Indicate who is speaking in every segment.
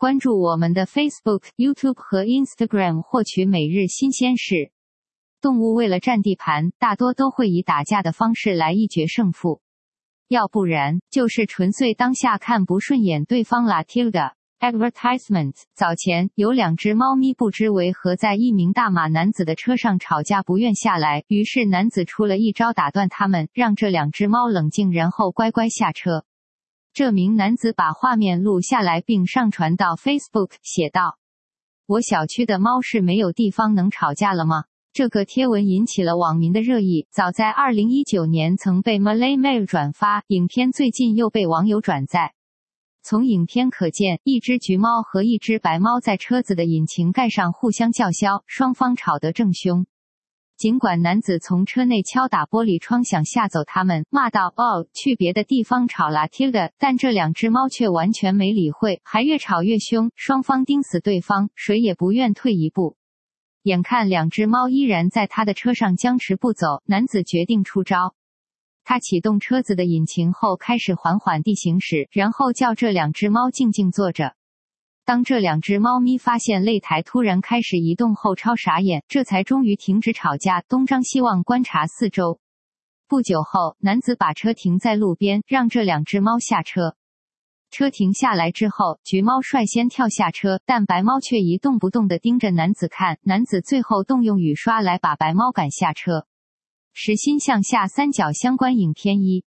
Speaker 1: 关注我们的 Facebook、YouTube 和 Instagram 获取每日新鲜事。动物为了占地盘，大多都会以打架的方式来一决胜负，要不然就是纯粹当下看不顺眼对方啦。Tilda。Advertisement。 早前有2只猫咪不知为何在一名大马男子的车上吵架不愿下来，于是男子出了一招打断他们，让这2只猫冷静，然后乖乖下车。这名男子把画面录下来并上传到 Facebook， 写道：我小区的猫是没有地方能吵架了吗？这个贴文引起了网民的热议，早在2019年曾被 Malay Mail 转发，影片最近又被网友转载。从影片可见，一只橘猫和一只白猫在车子的引擎盖上互相叫嚣，双方吵得正凶。尽管男子从车内敲打玻璃窗想吓走他们，骂道：哦，去别的地方吵啦 Tilda， 但这2只猫却完全没理会，还越吵越凶，双方盯死对方，谁也不愿退一步。眼看2只猫依然在他的车上僵持不走，男子决定出招。他启动车子的引擎后开始缓缓地行驶，然后叫这2只猫静静坐着。当这2只猫咪发现擂台突然开始移动后超傻眼，这才终于停止吵架，东张西望观察四周。不久后，男子把车停在路边，让这2只猫下车。车停下来之后，橘猫率先跳下车，但白猫却一动不动地盯着男子看，男子最后动用雨刷来把白猫赶下车。实心向下三角相关影片1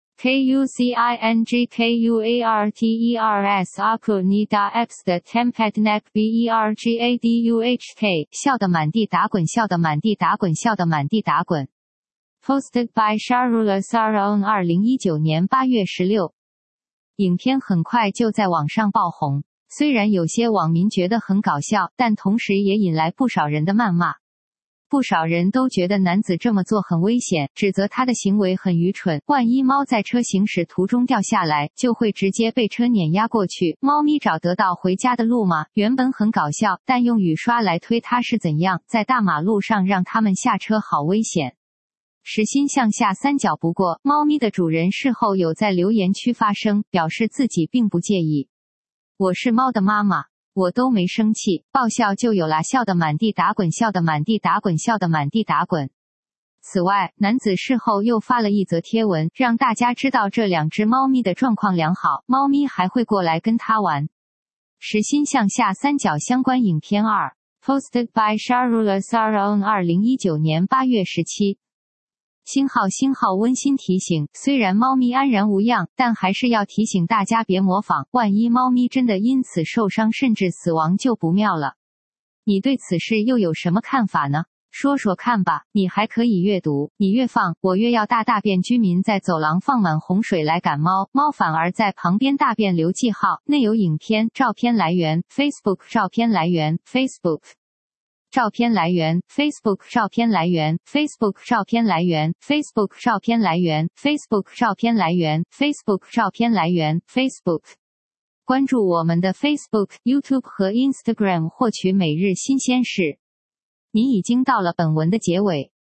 Speaker 1: KUCINGKUARTERS Akunida X 的 Tempadnak BERGADUHK 笑得满地打滚，笑得满地打滚，笑得满地打滚。Posted by Sharula Saron 2019年8月16。影片很快就在网上爆红，虽然有些网民觉得很搞笑，但同时也引来不少人的谩骂。不少人都觉得男子这么做很危险，指责他的行为很愚蠢，万一猫在车行驶途中掉下来，就会直接被车碾压过去，猫咪找得到回家的路吗？原本很搞笑，但用雨刷来推它是怎样？在大马路上让他们下车好危险。实心向下三角。不过，猫咪的主人事后有在留言区发声，表示自己并不介意。我是猫的妈妈。我都没生气，爆笑就有啦，笑得满地打滚，笑得满地打滚，笑得满地打滚。此外，男子事后又发了一则贴文，让大家知道这2只猫咪的状况良好，猫咪还会过来跟他玩。实心向下三角相关影片2 Posted by Sharula Saron 2019年8月17。星号温馨提醒，虽然猫咪安然无恙，但还是要提醒大家别模仿，万一猫咪真的因此受伤甚至死亡就不妙了。你对此事又有什么看法呢？说说看吧。你还可以阅读，你越放，我越要大便。居民在走廊放满洪水来赶猫，猫反而在旁边大便留记号。内有影片、照片来源 Facebook， 照片来源 Facebook。照片来源 Facebook， 照片来源 Facebook， 照片来源 Facebook， 照片来源 Facebook， 照片来源 Facebook， 照片来源 Facebook。 关注我们的 Facebook、YouTube 和 Instagram 获取每日新鲜事。你已经到了本文的结尾。